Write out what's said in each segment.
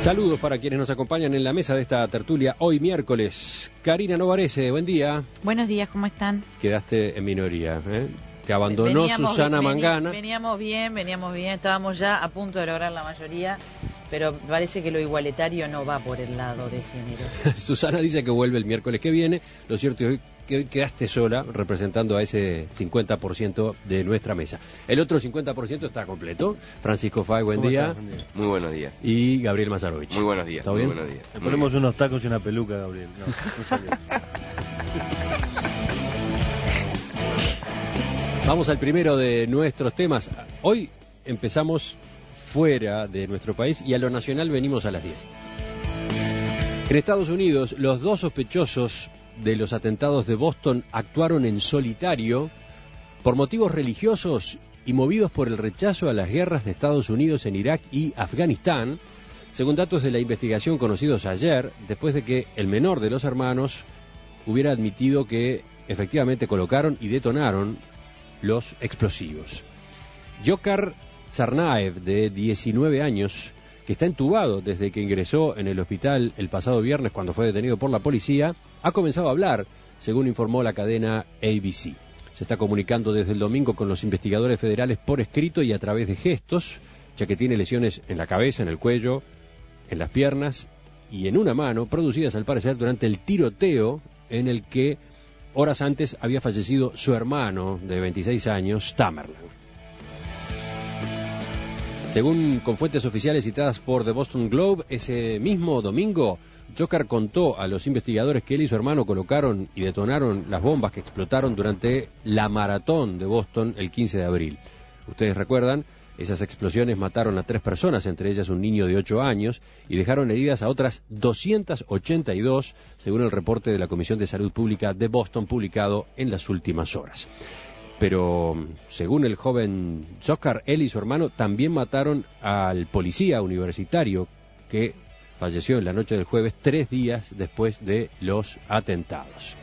Saludos para quienes nos acompañan en la mesa de esta tertulia hoy miércoles. Karina Novarese, buen día. Buenos días, ¿cómo están? Quedaste en minoría, ¿eh? Te abandonó Susana Mangana. Veníamos bien, estábamos ya a punto de lograr la mayoría, pero parece que lo igualitario no va por el lado de género. Susana dice que vuelve el miércoles que viene, lo cierto es que hoy quedaste sola representando a ese 50% de nuestra mesa. El otro 50% está completo. Francisco Fay, buen día. Muy buenos días. Y Gabriel Mazarovich. Muy buenos días. ¿Todo bien? Muy buenos días. Le ponemos unos tacos y una peluca, Gabriel. No salió. Vamos al primero de nuestros temas. Hoy empezamos fuera de nuestro país y a lo nacional venimos a las 10. En Estados Unidos, los dos sospechosos de los atentados de Boston actuaron en solitario por motivos religiosos y movidos por el rechazo a las guerras de Estados Unidos en Irak y Afganistán, según datos de la investigación conocidos ayer, después de que el menor de los hermanos hubiera admitido que efectivamente colocaron y detonaron los explosivos. Dzhokhar Tsarnaev, de 19 años, que está entubado desde que ingresó en el hospital el pasado viernes cuando fue detenido por la policía, ha comenzado a hablar, según informó la cadena ABC. Se está comunicando desde el domingo con los investigadores federales por escrito y a través de gestos, ya que tiene lesiones en la cabeza, en el cuello, en las piernas y en una mano, producidas al parecer durante el tiroteo en el que horas antes había fallecido su hermano de 26 años, Tamerlan. Según con fuentes oficiales citadas por The Boston Globe, ese mismo domingo, Dzhokhar contó a los investigadores que él y su hermano colocaron y detonaron las bombas que explotaron durante la maratón de Boston el 15 de abril. Ustedes recuerdan, esas explosiones mataron a 3 personas, entre ellas un niño de 8 años, y dejaron heridas a otras 282, según el reporte de la Comisión de Salud Pública de Boston publicado en las últimas horas. Pero, según el joven Dzhokhar, él y su hermano también mataron al policía universitario que falleció en la noche del jueves, 3 días después de los atentados.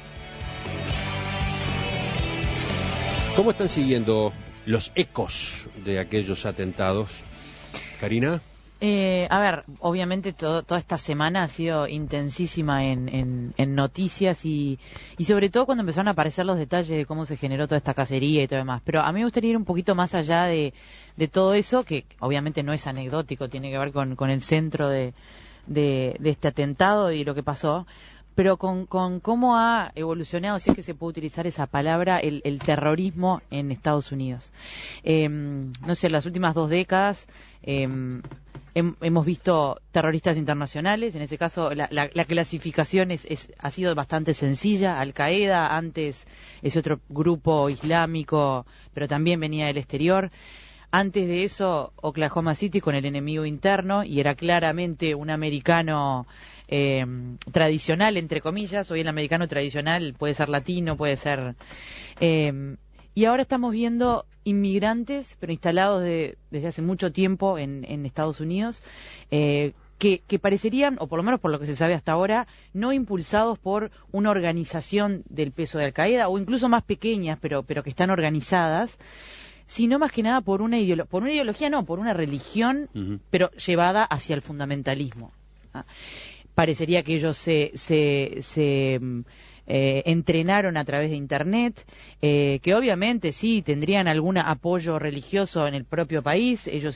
¿Cómo están siguiendo los ecos de aquellos atentados, Karina? A ver, obviamente toda esta semana ha sido intensísima en noticias y sobre todo cuando empezaron a aparecer los detalles de cómo se generó toda esta cacería y todo demás. Pero a mí me gustaría ir un poquito más allá de todo eso, que obviamente no es anecdótico, tiene que ver con el centro de este atentado y lo que pasó, pero con cómo ha evolucionado, si es que se puede utilizar esa palabra, el terrorismo en Estados Unidos. No sé, en las últimas 2 décadas hemos visto terroristas internacionales. En ese caso la clasificación ha sido bastante sencilla. Al-Qaeda, antes ese otro grupo islámico, pero también venía del exterior. Antes de eso, Oklahoma City con el enemigo interno, y era claramente un americano tradicional, entre comillas. Hoy el americano tradicional puede ser latino, puede ser... y ahora estamos viendo inmigrantes, pero instalados desde hace mucho tiempo en Estados Unidos, que parecerían, o por lo menos por lo que se sabe hasta ahora, no impulsados por una organización del peso de Al-Qaeda, o incluso más pequeñas, pero que están organizadas, sino más que nada por una ideología, no, por una religión, pero llevada hacia el fundamentalismo. Parecería que ellos se entrenaron a través de Internet, que obviamente sí tendrían algún apoyo religioso en el propio país. Ellos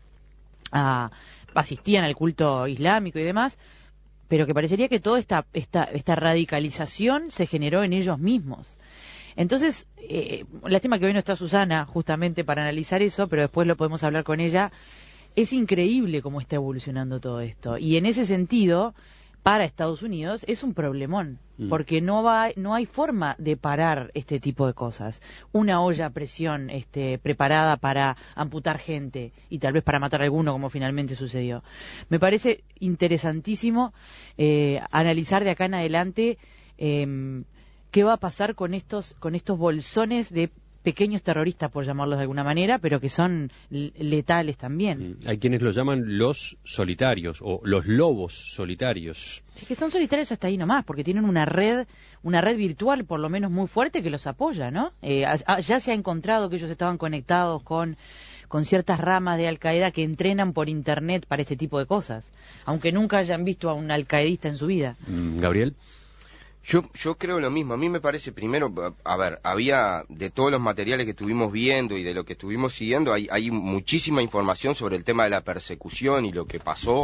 asistían al culto islámico y demás, pero que parecería que toda esta radicalización se generó en ellos mismos. Entonces, lástima que hoy no está Susana justamente para analizar eso, pero después lo podemos hablar con ella. Es increíble cómo está evolucionando todo esto, y en ese sentido, para Estados Unidos es un problemón, porque no hay forma de parar este tipo de cosas. Una olla a presión preparada para amputar gente y tal vez para matar a alguno, como finalmente sucedió. Me parece interesantísimo analizar de acá en adelante qué va a pasar con estos bolsones de pequeños terroristas, por llamarlos de alguna manera, pero que son letales también. Hay quienes los llaman los solitarios o los lobos solitarios. Sí, que son solitarios hasta ahí nomás, porque tienen una red virtual por lo menos muy fuerte que los apoya, ¿no? Ya se ha encontrado que ellos estaban conectados con con ciertas ramas de Al-Qaeda que entrenan por internet para este tipo de cosas, aunque nunca hayan visto a un alcaedista en su vida. Gabriel. Yo creo lo mismo. A mí me parece, primero, a ver, había de todos los materiales que estuvimos viendo y de lo que estuvimos siguiendo, hay muchísima información sobre el tema de la persecución y lo que pasó,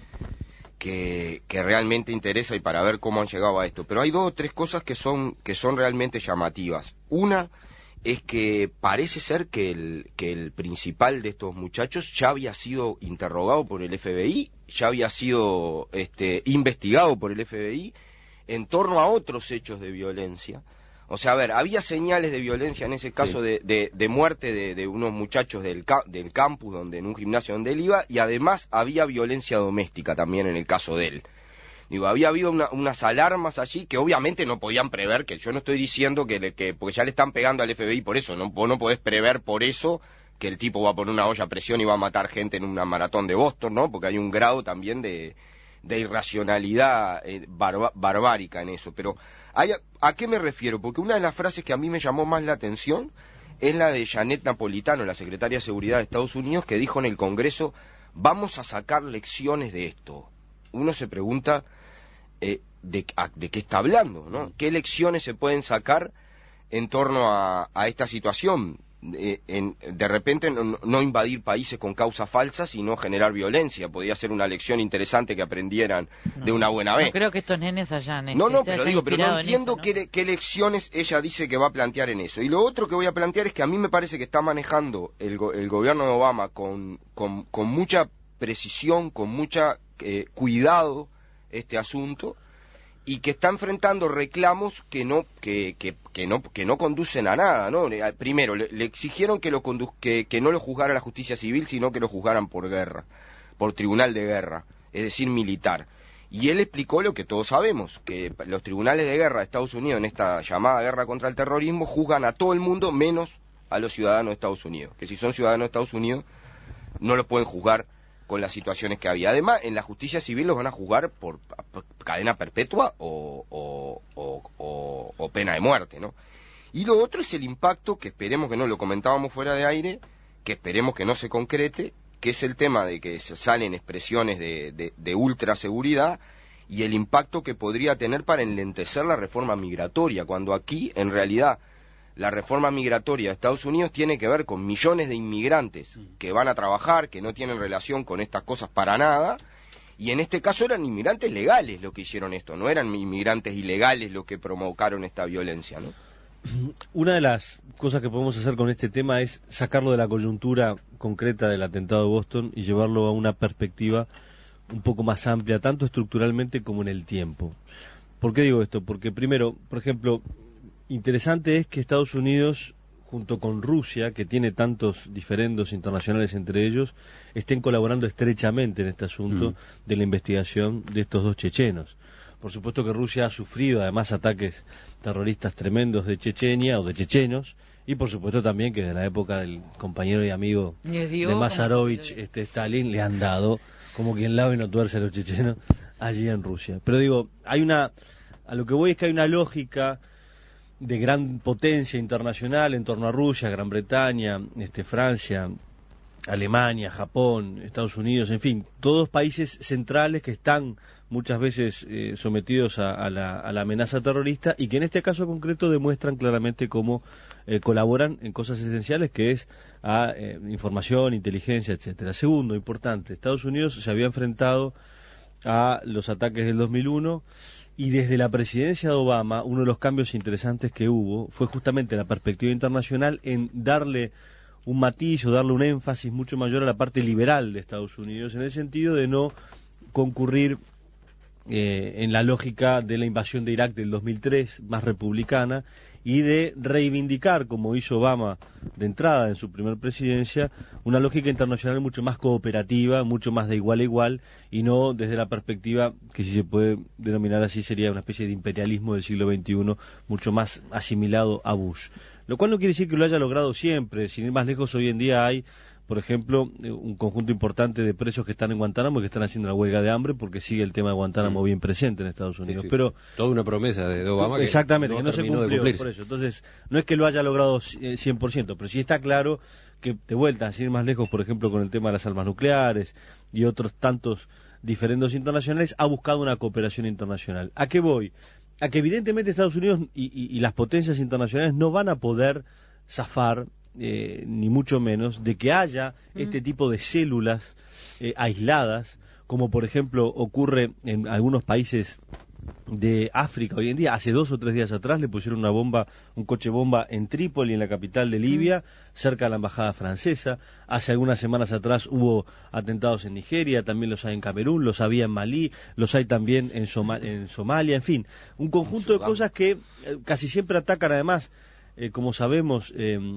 que realmente interesa y para ver cómo han llegado a esto. Pero hay 2 o 3 cosas que son realmente llamativas. Una es que parece ser que el principal de estos muchachos ya había sido interrogado por el FBI, ya había sido investigado por el FBI, en torno a otros hechos de violencia. O sea, a ver, había señales de violencia en ese caso, sí, de muerte de unos muchachos del campus, en un gimnasio donde él iba, y además había violencia doméstica también en el caso de él. Digo, había habido unas alarmas allí que obviamente no podían prever, que yo no estoy diciendo que porque ya le están pegando al FBI por eso, vos no podés prever por eso que el tipo va a poner una olla a presión y va a matar gente en una maratón de Boston, ¿no? Porque hay un grado también de irracionalidad barbárica en eso. Pero ¿a qué me refiero? Porque una de las frases que a mí me llamó más la atención es la de Janet Napolitano, la secretaria de Seguridad de Estados Unidos, que dijo en el Congreso: vamos a sacar lecciones de esto. Uno se pregunta de qué está hablando, ¿no? ¿Qué lecciones se pueden sacar en torno a esta situación? De repente no invadir países con causas falsas y no generar violencia. Podría ser una lección interesante que aprendieran de una buena vez. No creo que estos nenes hayan pero no entiendo qué lecciones ella dice que va a plantear en eso. Y lo otro que voy a plantear es que a mí me parece que está manejando el gobierno de Obama con mucha precisión, con mucha cuidado este asunto, y que está enfrentando reclamos que no conducen a nada, ¿no? Primero, le exigieron que no lo juzgara la justicia civil, sino que lo juzgaran por guerra, por tribunal de guerra, es decir, militar. Y él explicó lo que todos sabemos, que los tribunales de guerra de Estados Unidos en esta llamada guerra contra el terrorismo juzgan a todo el mundo menos a los ciudadanos de Estados Unidos, que si son ciudadanos de Estados Unidos no los pueden juzgar con las situaciones que había. Además, en la justicia civil los van a juzgar por cadena perpetua o pena de muerte, ¿no? Y lo otro es el impacto, que esperemos que no, lo comentábamos fuera de aire, que esperemos que no se concrete, que es el tema de que salen expresiones de ultraseguridad y el impacto que podría tener para enlentecer la reforma migratoria, cuando aquí, en realidad, la reforma migratoria de Estados Unidos tiene que ver con millones de inmigrantes que van a trabajar, que no tienen relación con estas cosas para nada, y en este caso eran inmigrantes legales los que hicieron esto, no eran inmigrantes ilegales los que provocaron esta violencia, ¿no? Una de las cosas que podemos hacer con este tema es sacarlo de la coyuntura concreta del atentado de Boston y llevarlo a una perspectiva un poco más amplia, tanto estructuralmente como en el tiempo. ¿Por qué digo esto? Porque primero, por ejemplo, interesante es que Estados Unidos, junto con Rusia, que tiene tantos diferendos internacionales entre ellos, estén colaborando estrechamente en este asunto de la investigación de estos 2 chechenos. Por supuesto que Rusia ha sufrido además ataques terroristas tremendos de Chechenia o de chechenos, y por supuesto también que de la época del compañero y amigo de Mazarovich, Stalin, le han dado, como quien lava y no tuerce a los chechenos, allí en Rusia. Pero digo, a lo que voy es que hay una lógica de gran potencia internacional en torno a Rusia, Gran Bretaña, Francia, Alemania, Japón, Estados Unidos, en fin, todos países centrales que están muchas veces sometidos a la amenaza terrorista y que en este caso concreto demuestran claramente cómo colaboran en cosas esenciales, que es información, inteligencia, etcétera. Segundo, importante, Estados Unidos se había enfrentado a los ataques del 2001 y desde la presidencia de Obama uno de los cambios interesantes que hubo fue justamente la perspectiva internacional en darle un matiz o darle un énfasis mucho mayor a la parte liberal de Estados Unidos, en el sentido de no concurrir en la lógica de la invasión de Irak del 2003, más republicana, y de reivindicar, como hizo Obama de entrada en su primer presidencia, una lógica internacional mucho más cooperativa, mucho más de igual a igual, y no desde la perspectiva que, si se puede denominar así, sería una especie de imperialismo del siglo XXI, mucho más asimilado a Bush. Lo cual no quiere decir que lo haya logrado siempre. Sin ir más lejos, hoy en día hay por ejemplo, un conjunto importante de presos que están en Guantánamo que están haciendo la huelga de hambre porque sigue el tema de Guantánamo bien presente en Estados Unidos. Sí. Pero toda una promesa de Obama exactamente, que no se cumplió, por eso. Entonces, no es que lo haya logrado 100%, pero sí está claro que, de vuelta, sin ir más lejos, por ejemplo, con el tema de las armas nucleares y otros tantos diferendos internacionales, ha buscado una cooperación internacional. ¿A qué voy? A que evidentemente Estados Unidos y las potencias internacionales no van a poder zafar, ni mucho menos, de que haya este tipo de células aisladas, como por ejemplo ocurre en algunos países de África hoy en día. Hace 2 o 3 días atrás le pusieron una bomba, un coche bomba en Trípoli, en la capital de Libia, cerca de la embajada francesa. Hace algunas semanas atrás hubo atentados en Nigeria, también los hay en Camerún, los había en Malí, los hay también en Somalia, en fin, un conjunto de cosas que casi siempre atacan además, como sabemos,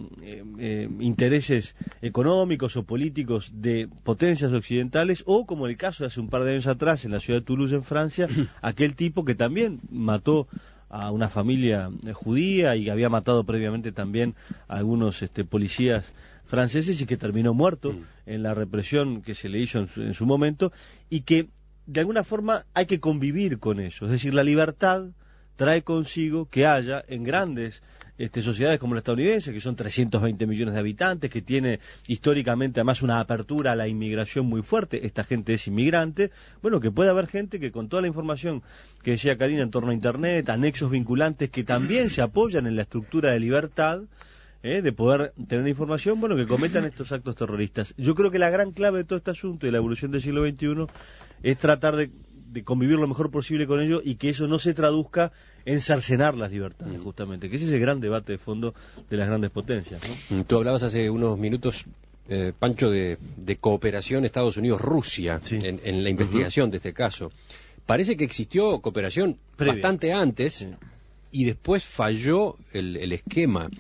intereses económicos o políticos de potencias occidentales, o como en el caso de hace un par de años atrás en la ciudad de Toulouse, en Francia, aquel tipo que también mató a una familia judía y había matado previamente también a algunos policías franceses y que terminó muerto en la represión que se le hizo en su momento, y que de alguna forma hay que convivir con eso. Es decir, la libertad trae consigo que haya en grandes sociedades como la estadounidense, que son 320 millones de habitantes, que tiene históricamente además una apertura a la inmigración muy fuerte, esta gente es inmigrante, bueno, que puede haber gente que con toda la información que decía Karina en torno a Internet, anexos vinculantes que también se apoyan en la estructura de libertad, de poder tener información, bueno, que cometan estos actos terroristas. Yo creo que la gran clave de todo este asunto y la evolución del siglo XXI es tratar de convivir lo mejor posible con ello y que eso no se traduzca en cercenar las libertades, justamente, que ese es el gran debate de fondo de las grandes potencias, ¿no? Tú hablabas hace unos minutos, Pancho, de cooperación Estados Unidos-Rusia en la investigación de este caso. Parece que existió cooperación bastante antes y después falló el esquema.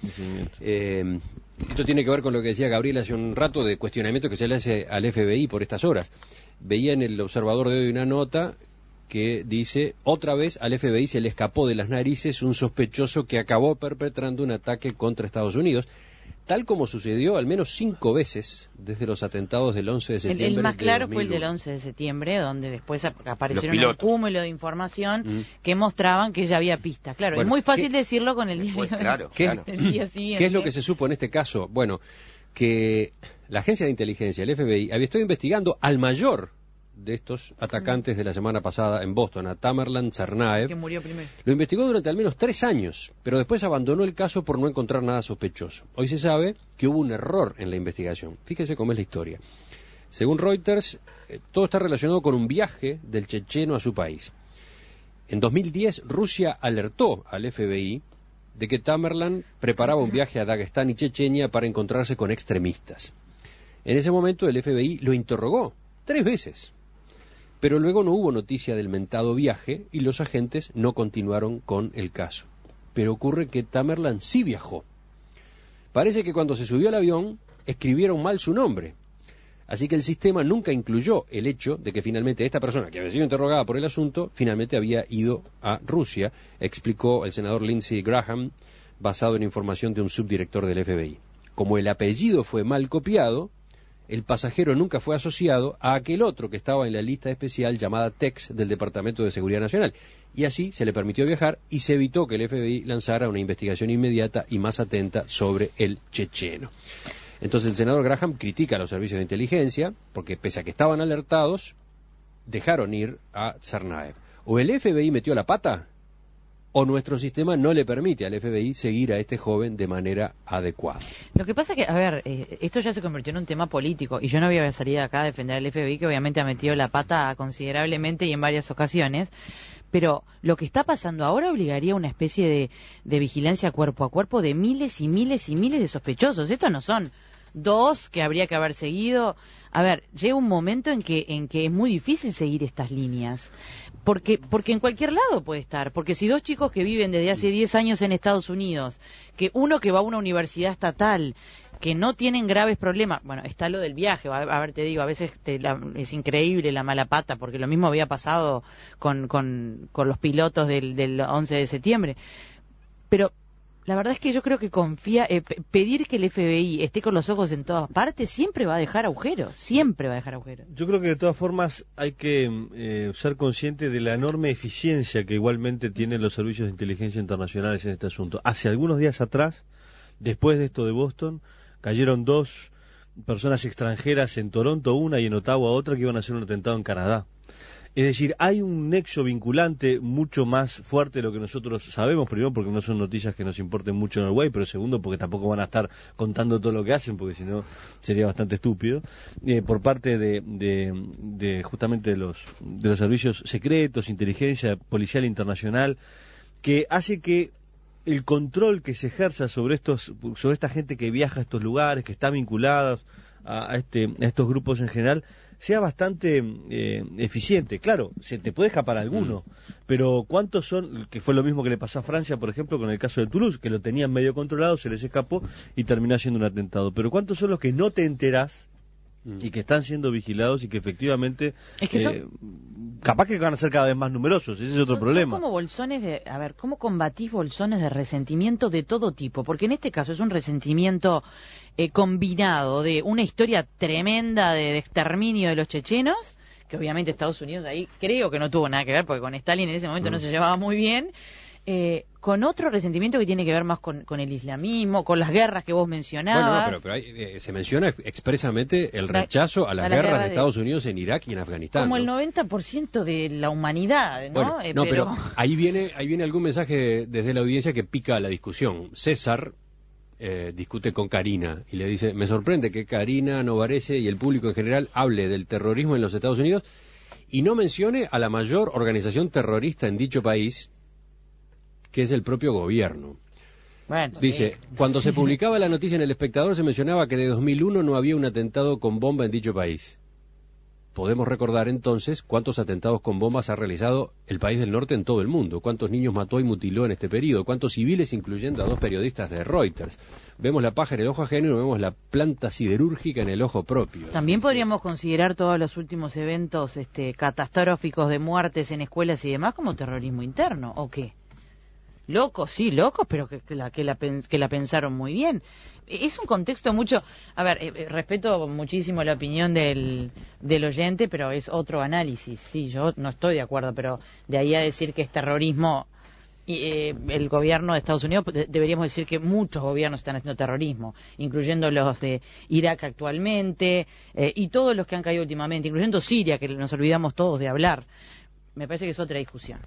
Esto tiene que ver con lo que decía Gabriel hace un rato de cuestionamiento que se le hace al FBI por estas horas. Veía en el Observador de hoy una nota que dice: otra vez al FBI se le escapó de las narices un sospechoso que acabó perpetrando un ataque contra Estados Unidos, tal como sucedió al menos 5 veces desde los atentados del 11 de septiembre. El más claro fue el del 11 de septiembre, donde después aparecieron un cúmulo de información que mostraban que ya había pistas. Claro, bueno, es muy fácil decirlo con el diario del día siguiente. ¿Qué es lo que se supo en este caso? Bueno, que la agencia de inteligencia, el FBI, había estado investigando al mayor de estos atacantes de la semana pasada en Boston, a Tamerlan Tsarnaev. Que murió primero. Lo investigó durante al menos 3 años, pero después abandonó el caso por no encontrar nada sospechoso. Hoy se sabe que hubo un error en la investigación. Fíjese cómo es la historia. Según Reuters, todo está relacionado con un viaje del checheno a su país. En 2010, Rusia alertó al FBI de que Tamerlan preparaba un viaje a Dagestán y Chechenia para encontrarse con extremistas. En ese momento el FBI lo interrogó 3 veces, pero luego no hubo noticia del mentado viaje y los agentes no continuaron con el caso. Pero ocurre que Tamerlan sí viajó. Parece que cuando se subió al avión escribieron mal su nombre, así que el sistema nunca incluyó el hecho de que finalmente esta persona, que había sido interrogada por el asunto, finalmente había ido a Rusia, explicó el senador Lindsey Graham, basado en información de un subdirector del FBI. Como el apellido fue mal copiado, el pasajero nunca fue asociado a aquel otro que estaba en la lista especial llamada TEX del Departamento de Seguridad Nacional, y así se le permitió viajar y se evitó que el FBI lanzara una investigación inmediata y más atenta sobre el checheno. Entonces el senador Graham critica a los servicios de inteligencia porque, pese a que estaban alertados, dejaron ir a Tsarnaev. O el FBI metió la pata, o nuestro sistema no le permite al FBI seguir a este joven de manera adecuada. Lo que pasa es que, a ver, esto ya se convirtió en un tema político, y yo no voy a salir acá a defender al FBI, que obviamente ha metido la pata considerablemente y en varias ocasiones, pero lo que está pasando ahora obligaría a una especie de vigilancia cuerpo a cuerpo de miles y miles y miles de sospechosos. Estos no son 2 que habría que haber seguido. A ver, llega un momento en que es muy difícil seguir estas líneas. Porque en cualquier lado puede estar. Porque si 2 chicos que viven desde hace 10 años en Estados Unidos, que uno que va a una universidad estatal, que no tienen graves problemas, bueno, está lo del viaje, a ver, te digo, a veces es increíble la mala pata, porque lo mismo había pasado con los pilotos del 11 de septiembre. Pero La verdad es que yo creo que pedir que el FBI esté con los ojos en todas partes siempre va a dejar agujeros, siempre va a dejar agujeros. Yo creo que de todas formas hay que ser consciente de la enorme eficiencia que igualmente tienen los servicios de inteligencia internacionales en este asunto. Hace algunos días atrás, después de esto de Boston, cayeron 2 personas extranjeras en Toronto, una, y en Ottawa otra, que iban a hacer un atentado en Canadá. Es decir, hay un nexo vinculante mucho más fuerte de lo que nosotros sabemos, primero porque no son noticias que nos importen mucho en Uruguay, pero segundo porque tampoco van a estar contando todo lo que hacen, porque si no sería bastante estúpido, por parte de justamente de los servicios secretos, inteligencia policial internacional, que hace que el control que se ejerza sobre esta gente que viaja a estos lugares, que está vinculada a estos grupos en general, sea bastante eficiente. Claro, se te puede escapar alguno, pero ¿cuántos son? Que fue lo mismo que le pasó a Francia, por ejemplo, con el caso de Toulouse, que lo tenían medio controlado, se les escapó y terminó siendo un atentado. Pero ¿cuántos son los que no te enterás y que están siendo vigilados y que efectivamente es que capaz que van a ser cada vez más numerosos? Ese es otro problema. Son como bolsones ¿cómo combatís bolsones de resentimiento de todo tipo? Porque en este caso es un resentimiento combinado de una historia tremenda de exterminio de los chechenos, que obviamente Estados Unidos ahí creo que no tuvo nada que ver, porque con Stalin en ese momento no se llevaba muy bien, con otro resentimiento que tiene que ver más con el islamismo, con las guerras que vos mencionabas. Bueno, pero se menciona expresamente el rechazo a las guerras de Estados Unidos en Irak y en Afganistán. Como ¿no? el 90% de la humanidad, ¿no? Bueno, pero ahí viene algún mensaje desde la audiencia que pica la discusión. César discute con Karina y le dice, me sorprende que Karina Novarese y el público en general hable del terrorismo en los Estados Unidos y no mencione a la mayor organización terrorista en dicho país, que es el propio gobierno. Bueno, dice, cuando se publicaba la noticia en El Espectador se mencionaba que de 2001 no había un atentado con bomba en dicho país. Podemos recordar entonces cuántos atentados con bombas ha realizado el país del norte en todo el mundo, cuántos niños mató y mutiló en este periodo, cuántos civiles, incluyendo a 2 periodistas de Reuters. Vemos la paja en el ojo ajeno y vemos la planta siderúrgica en el ojo propio. También podríamos considerar todos los últimos eventos catastróficos de muertes en escuelas y demás como terrorismo interno, ¿o qué? Locos, sí, locos, pero que la pensaron muy bien. Es un contexto mucho... A ver, respeto muchísimo la opinión del oyente, pero es otro análisis. Sí, yo no estoy de acuerdo, pero de ahí a decir que es terrorismo, el gobierno de Estados Unidos, deberíamos decir que muchos gobiernos están haciendo terrorismo, incluyendo los de Irak actualmente, y todos los que han caído últimamente, incluyendo Siria, que nos olvidamos todos de hablar. Me parece que es otra discusión.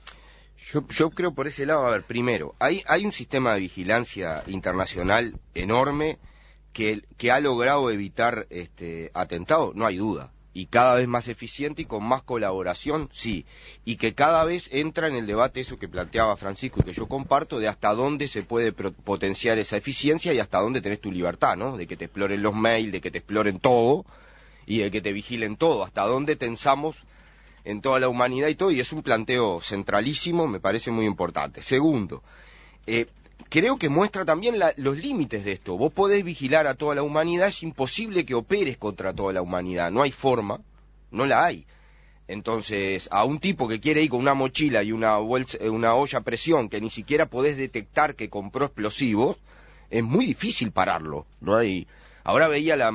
Yo creo por ese lado, a ver, primero, hay un sistema de vigilancia internacional enorme que ha logrado evitar atentados, no hay duda, y cada vez más eficiente y con más colaboración, sí, y que cada vez entra en el debate eso que planteaba Francisco y que yo comparto, de hasta dónde se puede potenciar esa eficiencia y hasta dónde tenés tu libertad, ¿no? De que te exploren los mails, de que te exploren todo y de que te vigilen todo, hasta dónde tensamos en toda la humanidad y todo, y es un planteo centralísimo, me parece muy importante. Segundo, creo que muestra también los límites de esto. Vos podés vigilar a toda la humanidad, es imposible que operes contra toda la humanidad, no hay forma, no la hay. Entonces, a un tipo que quiere ir con una mochila y una olla a presión que ni siquiera podés detectar que compró explosivos, es muy difícil pararlo, no hay... Ahora veía la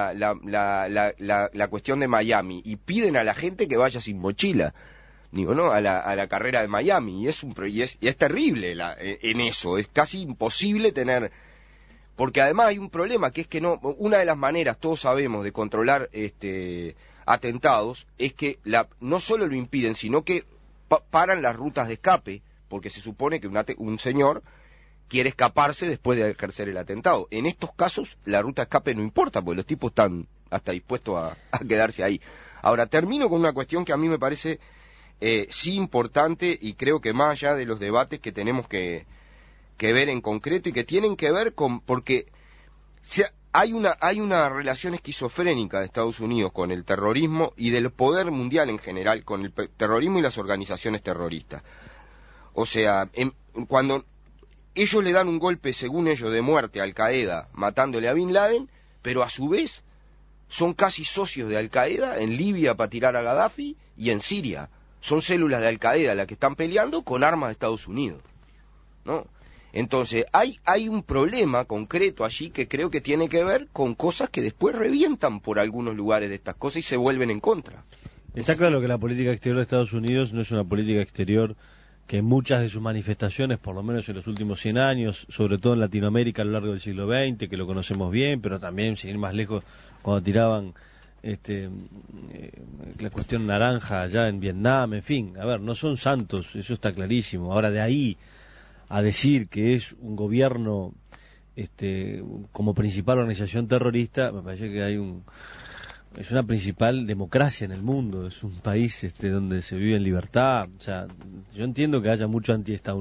cuestión de Miami y piden a la gente que vaya sin mochila, digo, ¿no? A la carrera de Miami, y es terrible en eso, es casi imposible tener, porque además hay un problema que es que una de las maneras, todos sabemos, de controlar atentados es que no solo lo impiden, sino que paran las rutas de escape, porque se supone que un señor quiere escaparse después de ejercer el atentado. En estos casos, la ruta de escape no importa, porque los tipos están hasta dispuestos a quedarse ahí. Ahora, termino con una cuestión que a mí me parece sí importante, y creo que más allá de los debates que tenemos que ver en concreto, y que tienen que ver porque hay una relación esquizofrénica de Estados Unidos con el terrorismo y del poder mundial en general, con el terrorismo y las organizaciones terroristas. O sea, cuando ellos le dan un golpe, según ellos, de muerte a Al Qaeda, matándole a Bin Laden, pero a su vez son casi socios de Al Qaeda en Libia para tirar a Gaddafi y en Siria. Son células de Al Qaeda las que están peleando con armas de Estados Unidos, ¿no? Entonces, hay un problema concreto allí que creo que tiene que ver con cosas que después revientan por algunos lugares de estas cosas y se vuelven en contra. Está claro que la política exterior de Estados Unidos no es una política exterior que en muchas de sus manifestaciones, por lo menos en los últimos 100 años, sobre todo en Latinoamérica a lo largo del siglo XX, que lo conocemos bien, pero también, sin ir más lejos, cuando tiraban la cuestión naranja allá en Vietnam, en fin, a ver, no son santos, eso está clarísimo. Ahora, de ahí a decir que es un gobierno como principal organización terrorista, me parece que es una principal democracia en el mundo, es un país donde se vive en libertad. O sea, yo entiendo que haya mucho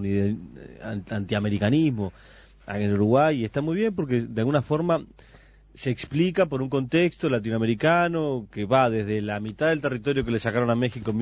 antiamericanismo en Uruguay, y está muy bien porque de alguna forma se explica por un contexto latinoamericano que va desde la mitad del territorio que le sacaron a México en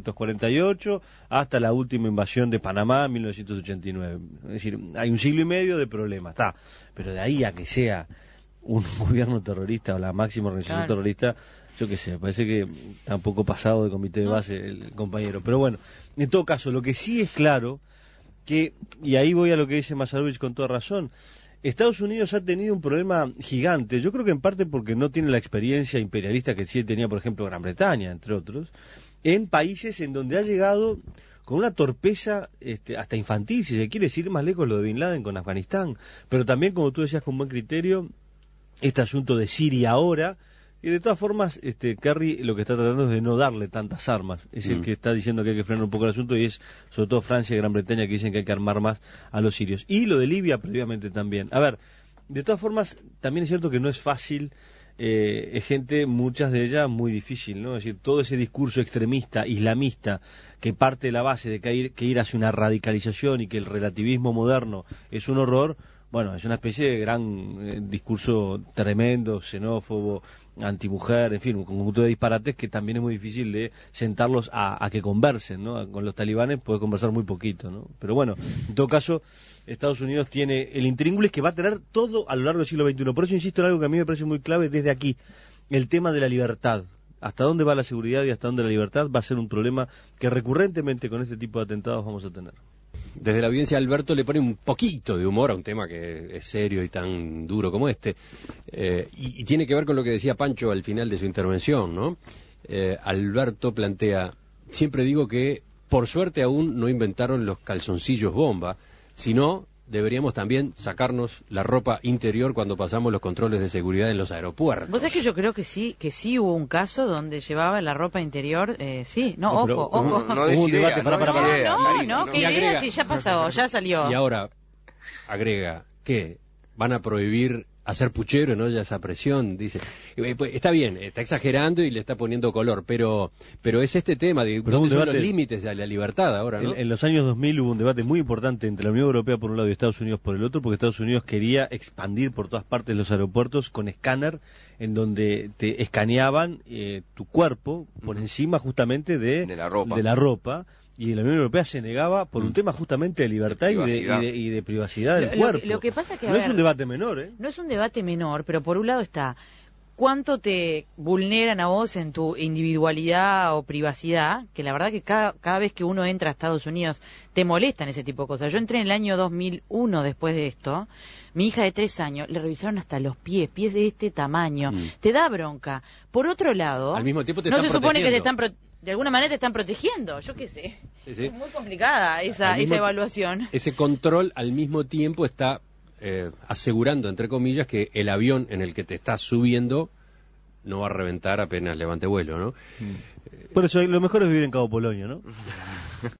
1848 hasta la última invasión de Panamá en 1989. Es decir, hay un siglo y medio de problemas, está, pero de ahí a que sea un gobierno terrorista o la máxima organización terrorista, yo qué sé, parece que está un poco pasado de comité de base el compañero. Pero bueno, en todo caso, lo que sí es claro que, y ahí voy a lo que dice Masarovich con toda razón, Estados Unidos ha tenido un problema gigante, yo creo que en parte porque no tiene la experiencia imperialista que sí tenía, por ejemplo, Gran Bretaña, entre otros, en países en donde ha llegado con una torpeza hasta infantil, si se quiere decir más lejos lo de Bin Laden con Afganistán, pero también, como tú decías con buen criterio, este asunto de Siria ahora, y de todas formas, Kerry lo que está tratando es de no darle tantas armas. Es el que está diciendo que hay que frenar un poco el asunto, y es sobre todo Francia y Gran Bretaña que dicen que hay que armar más a los sirios. Y lo de Libia previamente también. A ver, de todas formas, también es cierto que no es fácil, es gente, muchas de ellas, muy difícil, ¿no? Es decir, todo ese discurso extremista, islamista, que parte de la base de que hay que ir hacia una radicalización y que el relativismo moderno es un horror. Bueno, es una especie de gran discurso tremendo, xenófobo, antimujer, en fin, un conjunto de disparates que también es muy difícil de sentarlos a que conversen, ¿no? Con los talibanes puede conversar muy poquito, ¿no? Pero bueno, en todo caso, Estados Unidos tiene el intríngulis que va a tener todo a lo largo del siglo XXI. Por eso insisto en algo que a mí me parece muy clave desde aquí, el tema de la libertad. Hasta dónde va la seguridad y hasta dónde la libertad va a ser un problema que recurrentemente con este tipo de atentados vamos a tener. Desde la audiencia, Alberto le pone un poquito de humor a un tema que es serio y tan duro como este, y tiene que ver con lo que decía Pancho al final de su intervención, ¿no? Alberto plantea, siempre digo que por suerte aún no inventaron los calzoncillos bomba, sino deberíamos también sacarnos la ropa interior cuando pasamos los controles de seguridad en los aeropuertos. ¿Vos sabés que yo creo que sí hubo un caso donde llevaba la ropa interior? Sí, no, No, ojo. No des idea, ¿qué idea? Sí, ya pasó, ya salió. Y ahora agrega, ¿qué? ¿Van a prohibir hacer puchero, no? Ya esa presión, dice. Pues, está bien, está exagerando y le está poniendo color, pero es este tema de dónde son los límites de la libertad ahora, ¿no? En los años 2000 hubo un debate muy importante entre la Unión Europea por un lado y Estados Unidos por el otro, porque Estados Unidos quería expandir por todas partes los aeropuertos con escáner, en donde te escaneaban tu cuerpo por encima justamente de la ropa. Y la Unión Europea se negaba por un tema justamente de libertad y de privacidad del cuerpo. Lo que pasa que, no es un debate menor, ¿eh? No es un debate menor, pero por un lado está cuánto te vulneran a vos en tu individualidad o privacidad, que la verdad que cada vez que uno entra a Estados Unidos te molestan ese tipo de cosas. Yo entré en el año 2001 después de esto, mi hija de 3 años, le revisaron hasta los pies de este tamaño. Te da bronca. Por otro lado, al mismo tiempo no se supone que te están de alguna manera te están protegiendo, yo qué sé. Sí. Es muy complicada esa evaluación. Ese control al mismo tiempo está asegurando, entre comillas, que el avión en el que te estás subiendo no va a reventar apenas levante vuelo, ¿no? Por eso lo mejor es vivir en Cabo Polonio, ¿no?